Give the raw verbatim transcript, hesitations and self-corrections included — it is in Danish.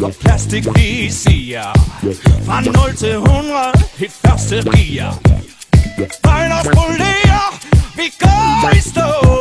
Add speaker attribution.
Speaker 1: og plastikvisier. Fra nul til hundrede, et første gear. Bøjler spolerer, vi går i stå.